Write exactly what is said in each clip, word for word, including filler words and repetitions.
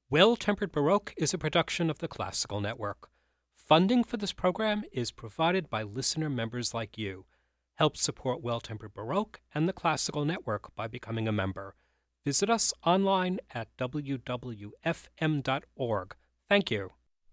Well-Tempered Baroque is a production of the Classical Network. Funding for this program is provided by listener members like you. Help support Well-Tempered Baroque and the Classical Network by becoming a member. Visit us online at w w f m dot org. Thank you.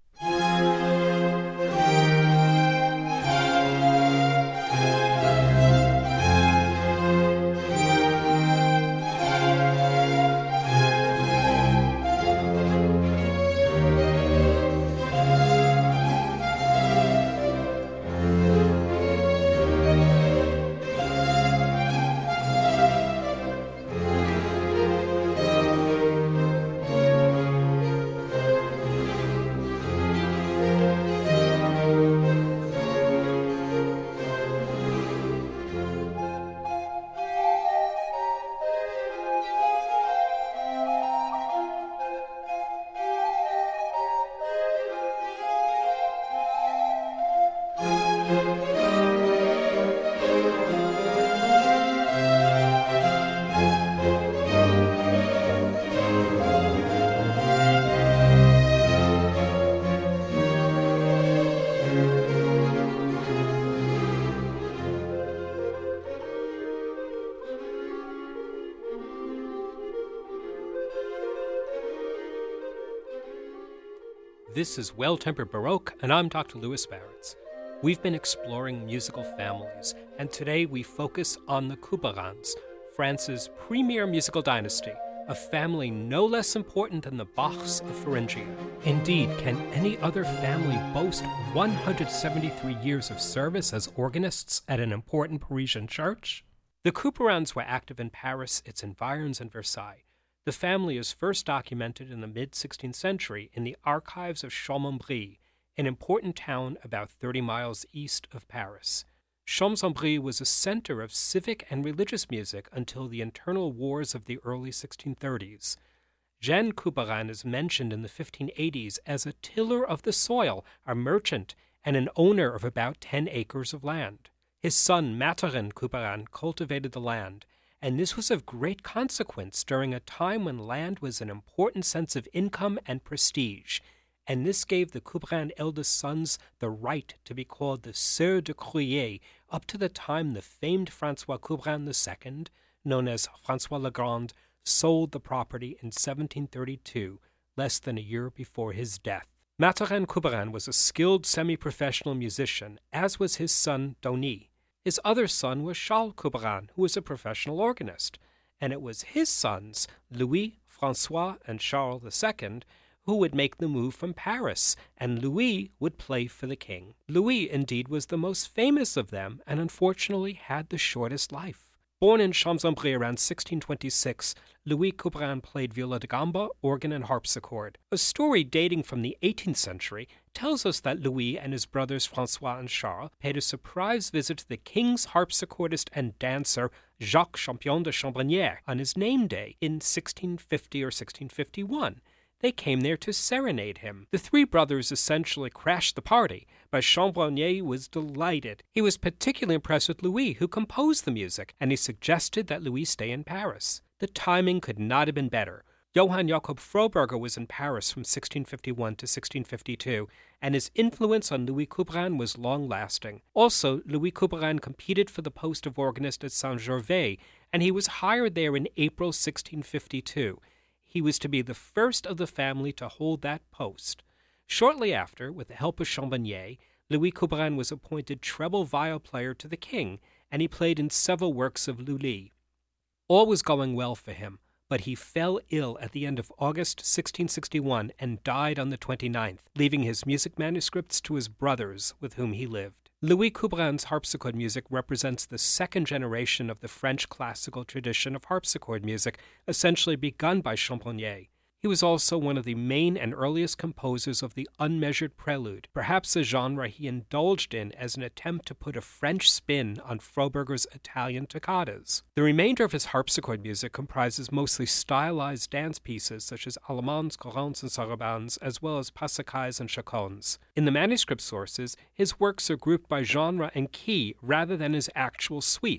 This is Well-Tempered Baroque, and I'm Doctor Louis Baritz. We've been exploring musical families, and today we focus on the Couperans, France's premier musical dynasty, a family no less important than the Bachs of Thuringia. Indeed, can any other family boast one hundred seventy-three years of service as organists at an important Parisian church? The Couperans were active in Paris, its environs, and Versailles. The family is first documented in the mid-sixteenth century in the archives of Champs-en-Brie, an important town about thirty miles east of Paris. Champs-en-Brie was a center of civic and religious music until the internal wars of the early sixteen thirties. Jean Couperin is mentioned in the fifteen eighties as a tiller of the soil, a merchant, and an owner of about ten acres of land. His son Mathurin Couperin cultivated the land, and this was of great consequence during a time when land was an important sense of income and prestige, and this gave the Couperin eldest sons the right to be called the Sieurs de Cruyer up to the time the famed François Couperin the Second, known as François le Grand, sold the property in seventeen thirty-two, less than a year before his death. Mathurin Couperin was a skilled semi-professional musician, as was his son Denis. His other son was Charles Couperin, who was a professional organist, and it was his sons, Louis, François, and Charles the Second, who would make the move from Paris, and Louis would play for the king. Louis, indeed, was the most famous of them, and unfortunately had the shortest life. Born in Champs-en-Brie around sixteen twenty-six, Louis Couperin played viola da gamba, organ, and harpsichord. A story dating from the eighteenth century tells us that Louis and his brothers François and Charles paid a surprise visit to the king's harpsichordist and dancer Jacques Champion de Chambrenière on his name day in sixteen fifty or sixteen fifty-one. They came there to serenade him. The three brothers essentially crashed the party, but Chambrenière was delighted. He was particularly impressed with Louis, who composed the music, and he suggested that Louis stay in Paris. The timing could not have been better. Johann Jakob Froberger was in Paris from sixteen fifty-one to sixteen fifty-two, and his influence on Louis Couperin was long-lasting. Also, Louis Couperin competed for the post of organist at Saint-Gervais, and he was hired there in April sixteen fifty-two. He was to be the first of the family to hold that post. Shortly after, with the help of Chambrenière, Louis Couperin was appointed treble viol player to the king, and he played in several works of Lully. All was going well for him, but he fell ill at the end of August sixteen sixty-one and died on the twenty-ninth, leaving his music manuscripts to his brothers with whom he lived. Louis Couperin's harpsichord music represents the second generation of the French classical tradition of harpsichord music, essentially begun by Chambrenière. He was also one of the main and earliest composers of the unmeasured prelude, perhaps a genre he indulged in as an attempt to put a French spin on Froberger's Italian toccatas. The remainder of his harpsichord music comprises mostly stylized dance pieces such as allemands, courantes, and sarabands, as well as passacailles and chaconnes. In the manuscript sources, his works are grouped by genre and key rather than as actual suites,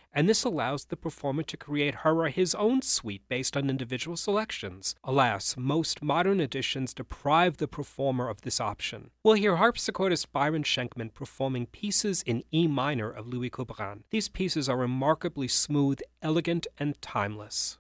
and this allows the performer to create her or his own suite based on individual selections. Alas, most modern editions deprive the performer of this option. We'll hear harpsichordist Byron Schenkman performing pieces in E minor of Louis Couperin. These pieces are remarkably smooth, elegant, and timeless.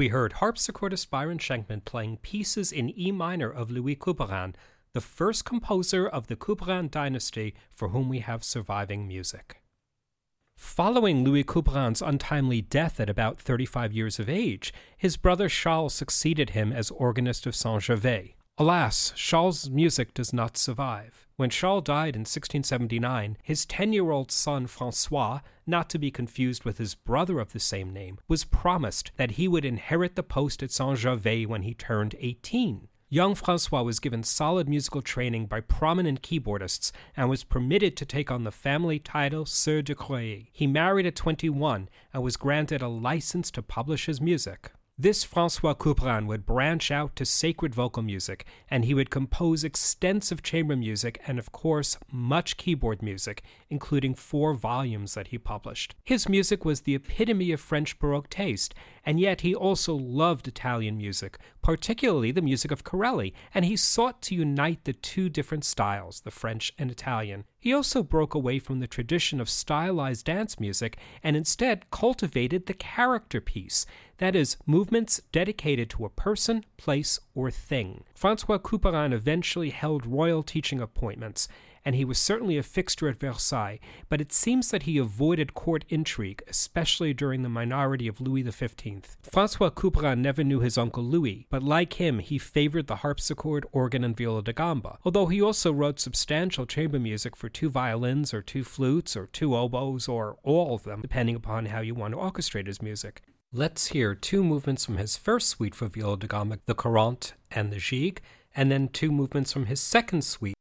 We heard harpsichordist Byron Schenkman playing pieces in E minor of Louis Couperin, the first composer of the Couperin dynasty for whom we have surviving music. Following Louis Couperin's untimely death at about thirty-five years of age, his brother Charles succeeded him as organist of Saint-Gervais. Alas, Charles' music does not survive. When Charles died in sixteen seventy-nine, his ten-year-old son François, not to be confused with his brother of the same name, was promised that he would inherit the post at Saint-Gervais when he turned eighteen. Young François was given solid musical training by prominent keyboardists and was permitted to take on the family title Sieur de Croÿ. He married at twenty-one and was granted a license to publish his music. This François Couperin would branch out to sacred vocal music, and he would compose extensive chamber music and, of course, much keyboard music, including four volumes that he published. His music was the epitome of French Baroque taste, and yet he also loved Italian music, particularly the music of Corelli, and he sought to unite the two different styles, the French and Italian. He also broke away from the tradition of stylized dance music and instead cultivated the character piece, that is, movements dedicated to a person, place, or thing. François Couperin eventually held royal teaching appointments, and he was certainly a fixture at Versailles, but it seems that he avoided court intrigue, especially during the minority of Louis the fifteenth. François Couperin never knew his uncle Louis, but like him, he favored the harpsichord, organ, and viola da gamba, although he also wrote substantial chamber music for two violins, or two flutes, or two oboes, or all of them, depending upon how you want to orchestrate his music. Let's hear two movements from his first suite for viola da gamba, the Courante and the Gigue, and then two movements from his second suite.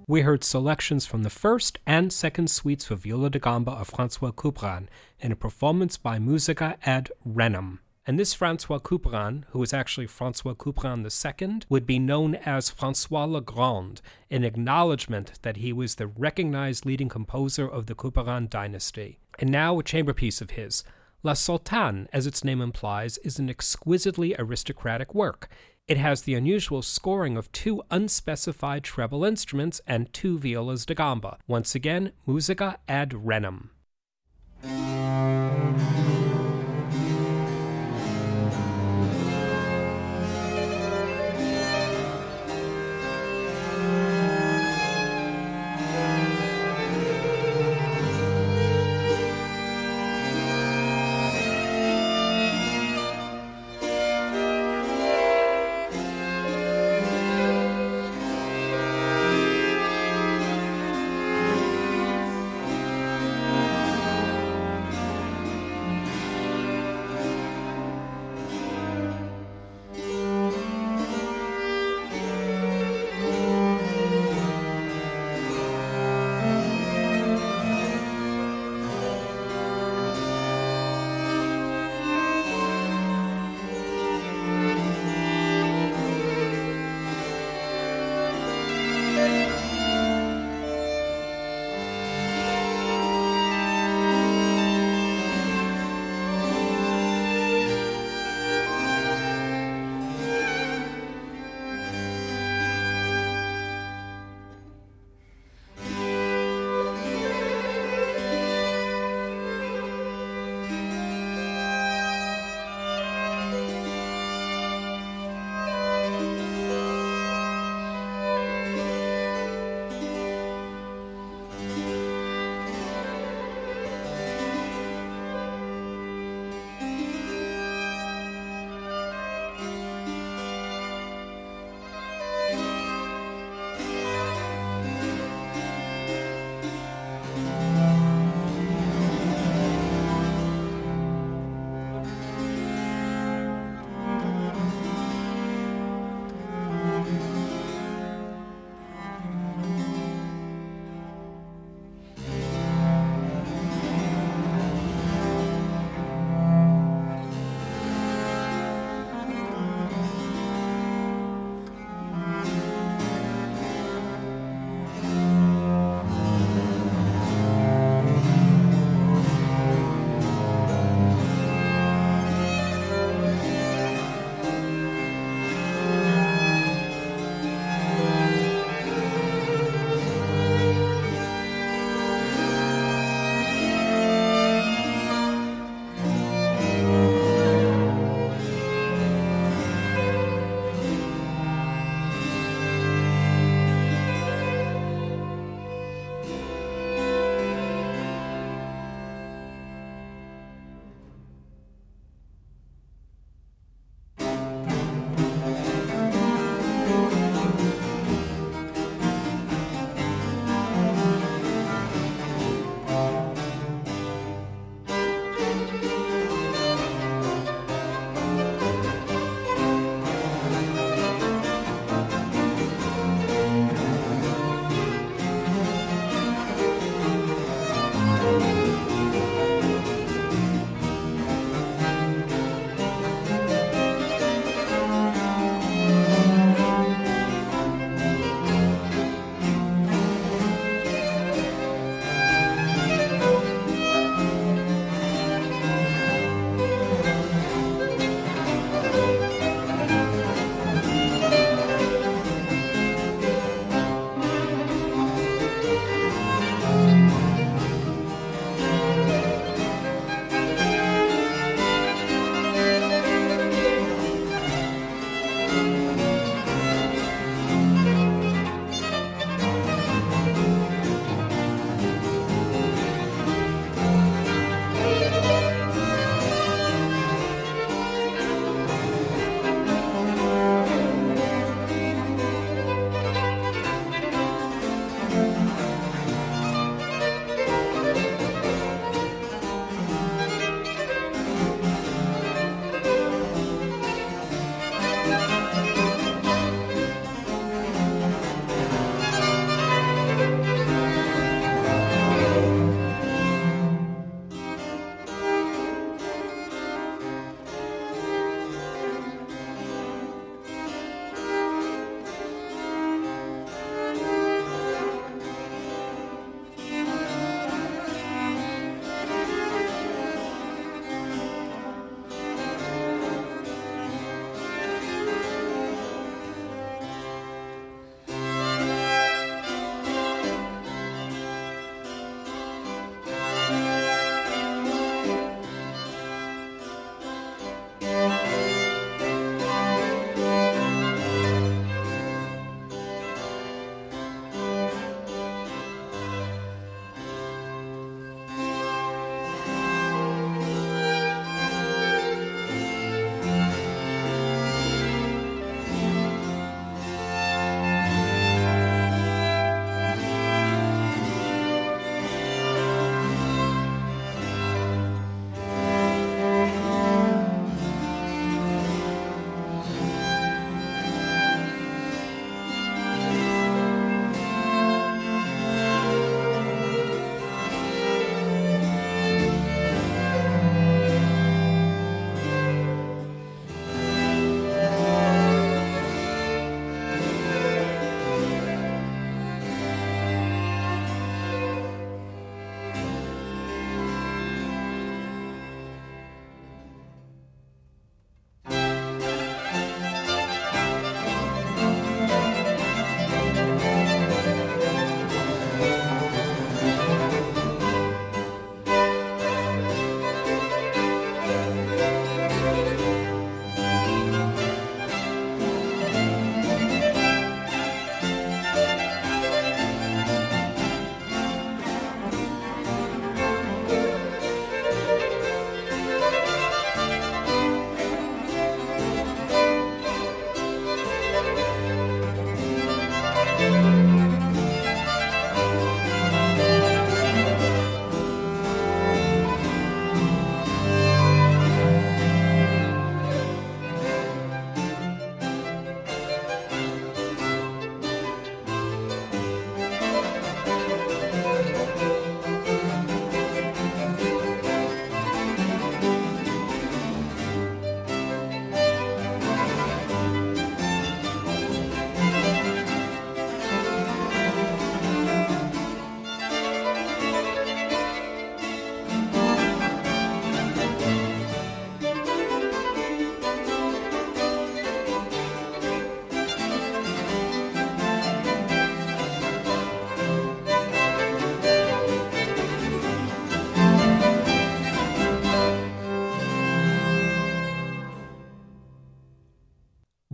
We heard selections from the first and second suites for viola da gamba of François Couperin in a performance by Musica ad Renem. And this François Couperin, who was actually François Couperin the Second, would be known as François le Grand, in acknowledgement that he was the recognized leading composer of the Couperin dynasty. And now a chamber piece of his. La Sultane, as its name implies, is an exquisitely aristocratic work. It has the unusual scoring of two unspecified treble instruments and two violas da gamba. Once again, Musica ad Renem.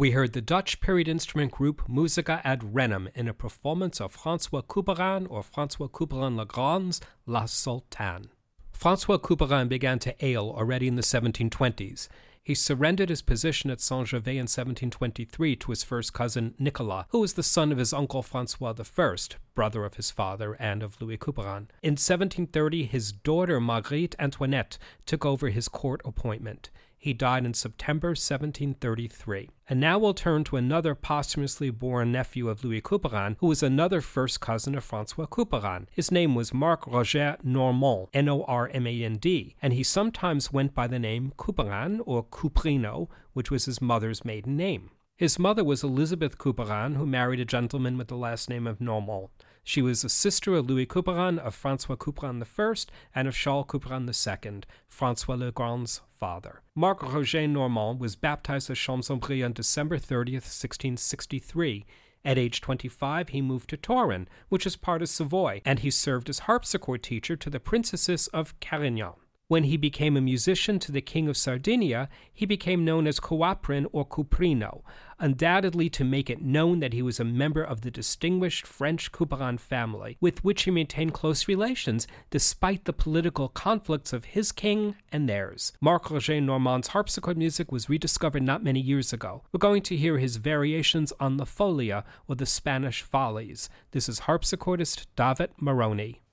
We heard the Dutch period instrument group Musica ad Renem in a performance of François Couperin or François Couperin-Legrand's La Sultane. François Couperin began to ail already in the seventeen twenties. He surrendered his position at Saint-Gervais in seventeen twenty-three to his first cousin Nicolas, who was the son of his uncle François the First, brother of his father and of Louis Couperin. In seventeen thirty, his daughter Marguerite Antoinette took over his court appointment. He died in September seventeen thirty-three. And now we'll turn to another posthumously born nephew of Louis Couperin, who was another first cousin of François Couperin. His name was Marc Roger Normand, N O R M A N D, and he sometimes went by the name Couperin or Couprino, which was his mother's maiden name. His mother was Elizabeth Couperin, who married a gentleman with the last name of Normand. She was a sister of Louis Couperin, of François Couperin the First, and of Charles Couperin the Second, François Legrand's father. Marc Roger Normand was baptized at Champs-Aubrey on December thirtieth, sixteen sixty-three. At age twenty-five, he moved to Touraine, which is part of Savoy, and he served as harpsichord teacher to the princesses of Carignan. When he became a musician to the King of Sardinia, he became known as Couaprin or Couprino, undoubtedly to make it known that he was a member of the distinguished French Couperin family, with which he maintained close relations despite the political conflicts of his king and theirs. Marc Roger Normand's harpsichord music was rediscovered not many years ago. We're going to hear his variations on the Folia, or the Spanish Follies. This is harpsichordist David Moroni.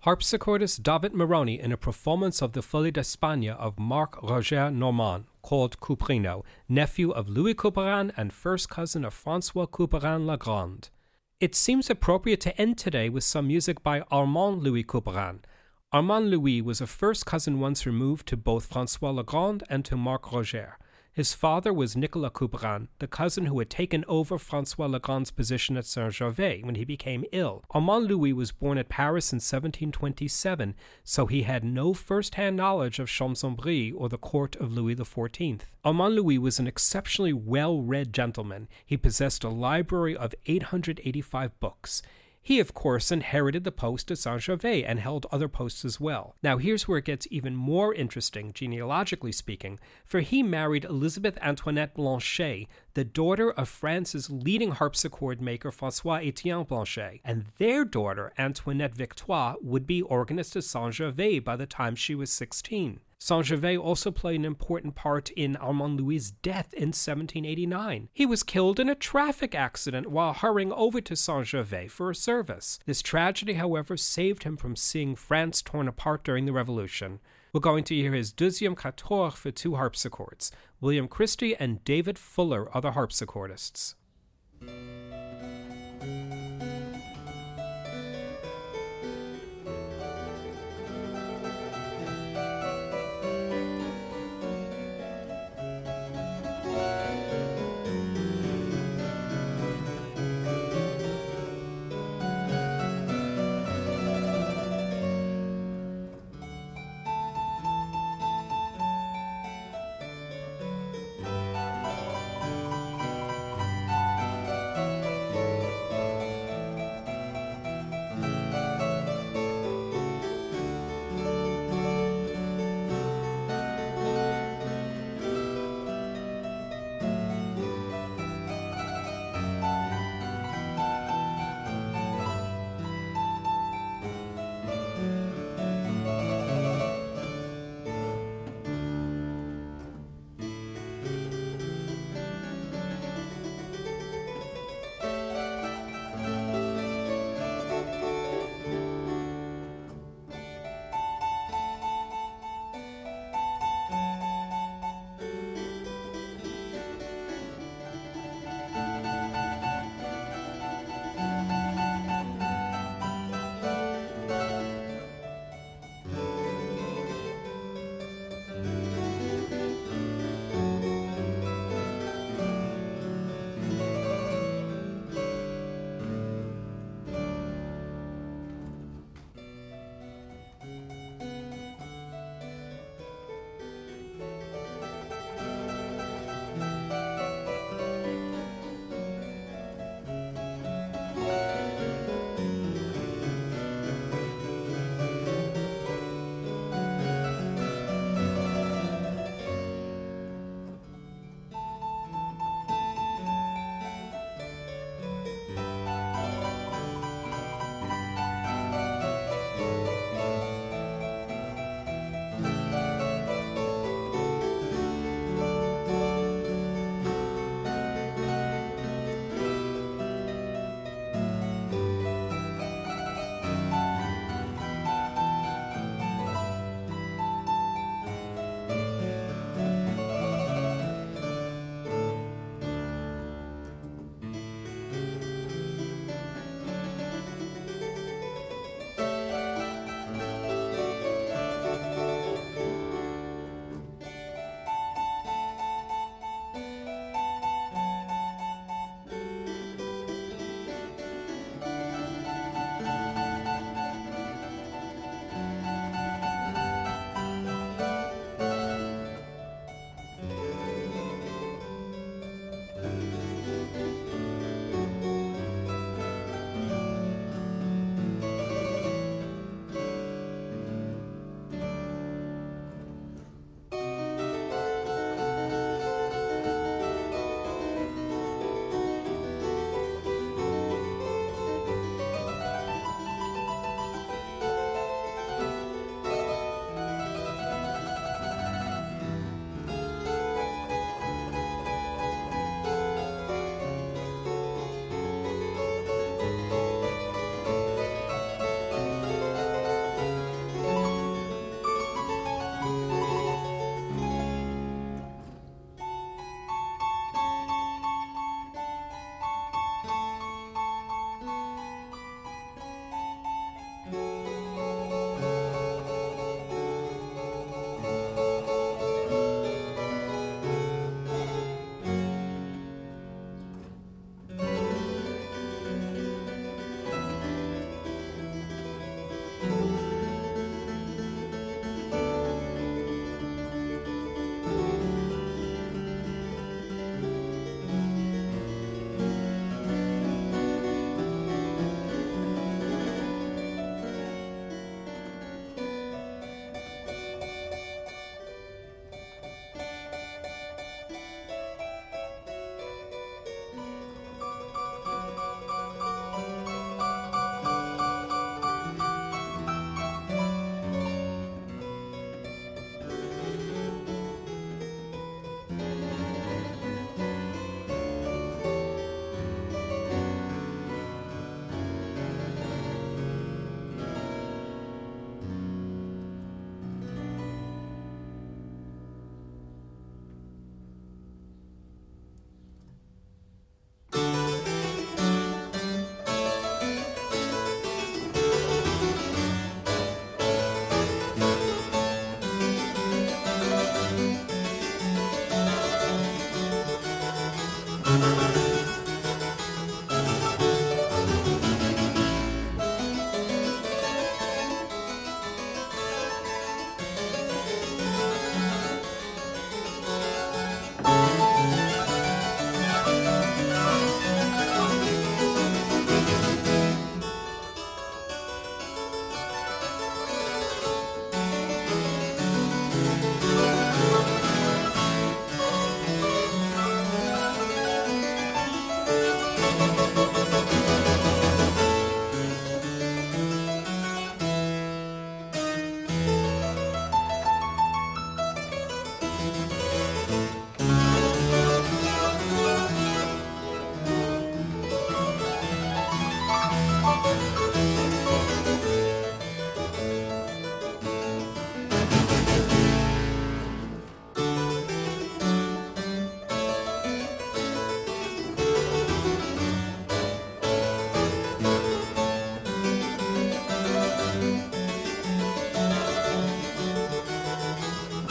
Harpsichordist David Moroni in a performance of the Folie d'Espagne of Marc Roger Normand, called Couperino, nephew of Louis Couperin and first cousin of François Couperin-Legrand. It seems appropriate to end today with some music by Armand Louis Couperin. Armand Louis was a first cousin once removed to both François Legrand and to Marc Roger. His father was Nicolas Couperin, the cousin who had taken over François Legrand's position at Saint-Gervais when he became ill. Armand Louis was born at Paris in seventeen twenty-seven, so he had no first-hand knowledge of Champs-Brie or the court of Louis the fourteenth. Armand Louis was an exceptionally well-read gentleman. He possessed a library of eight hundred eighty-five books. He, of course, inherited the post at Saint-Gervais and held other posts as well. Now, here's where it gets even more interesting, genealogically speaking, for he married Elizabeth Antoinette Blanchet, the daughter of France's leading harpsichord maker François-Étienne Blanchet, and their daughter, Antoinette Victoire, would be organist at Saint-Gervais by the time she was sixteen. Saint-Gervais also played an important part in Armand Louis' death in seventeen eighty-nine. He was killed in a traffic accident while hurrying over to Saint-Gervais for a service. This tragedy, however, saved him from seeing France torn apart during the Revolution. We're going to hear his Deuxième Quatuor for two harpsichords. William Christie and David Fuller are the harpsichordists.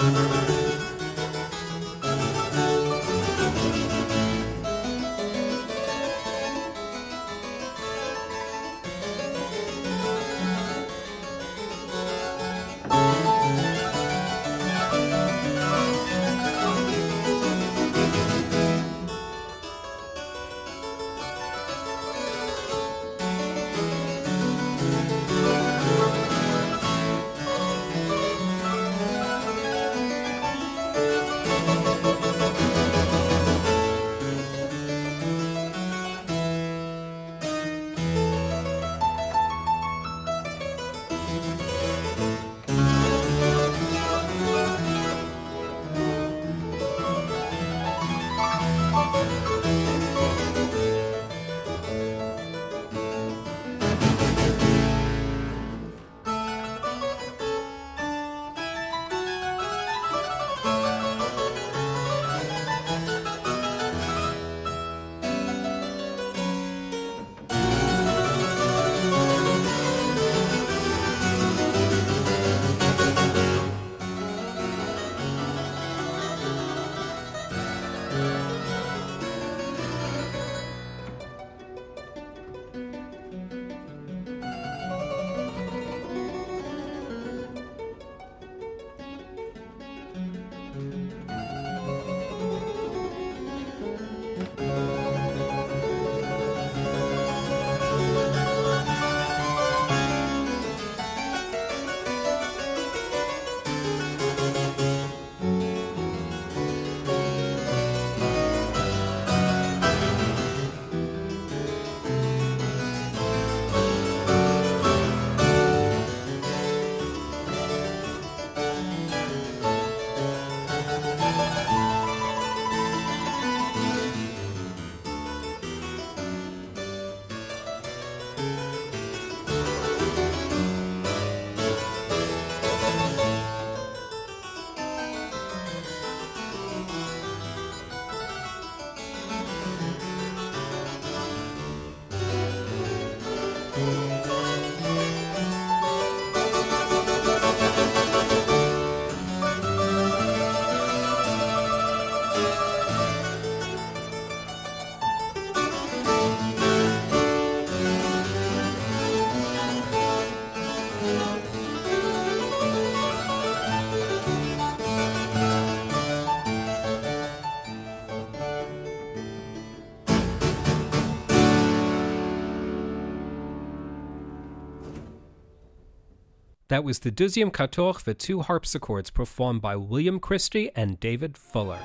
That was the Deuxième Quatuor for two harpsichords performed by William Christie and David Fuller.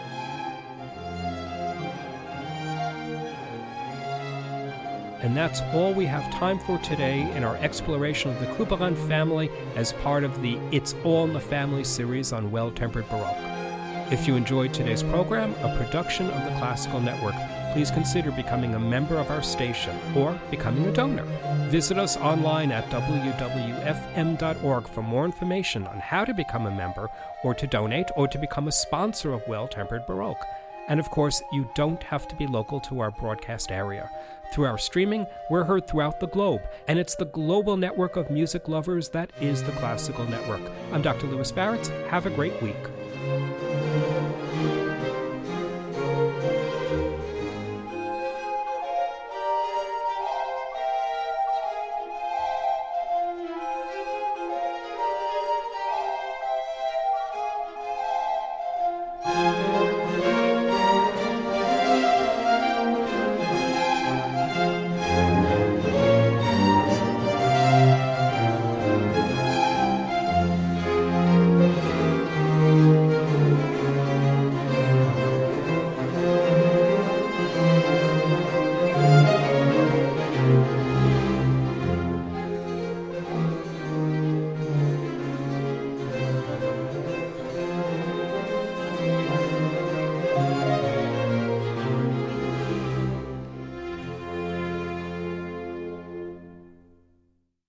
And that's all we have time for today in our exploration of the Couperin family as part of the It's All in the Family series on Well-Tempered Baroque. If you enjoyed today's program, a production of the Classical Network, please consider becoming a member of our station or becoming a donor. Visit us online at w w f m dot org for more information on how to become a member or to donate or to become a sponsor of Well-Tempered Baroque. And of course, you don't have to be local to our broadcast area. Through our streaming, we're heard throughout the globe, and it's the global network of music lovers that is the Classical Network. I'm Doctor Louis Baritz. Have a great week.